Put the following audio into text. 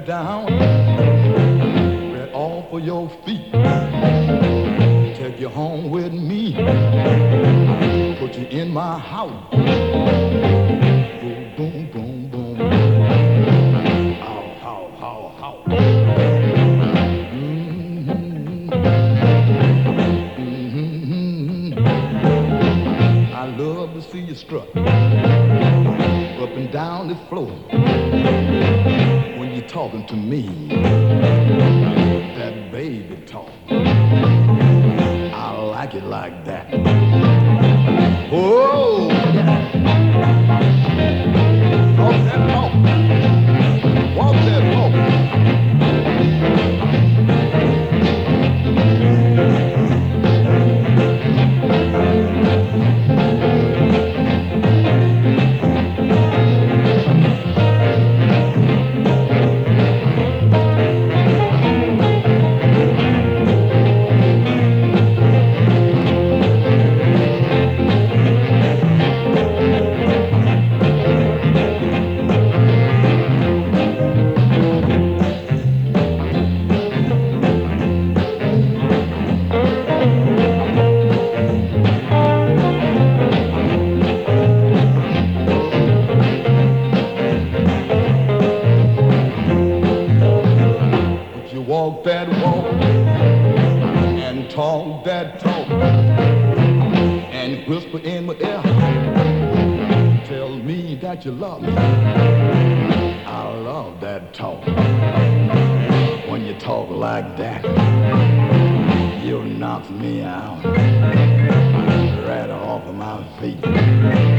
down right off of your feet. Take you home with me. Put you in my house. Boom, boom, boom, boom. How, how. I love to see you strut up and down the floor when you're talking to me. That baby talk, I like it like that. Oh, yeah. Walk that walk. Walk that walk. Walk that walk and talk that talk and whisper in my ear. Tell me that you love me. I love that talk. When you talk like that, you knock me out right off of my feet.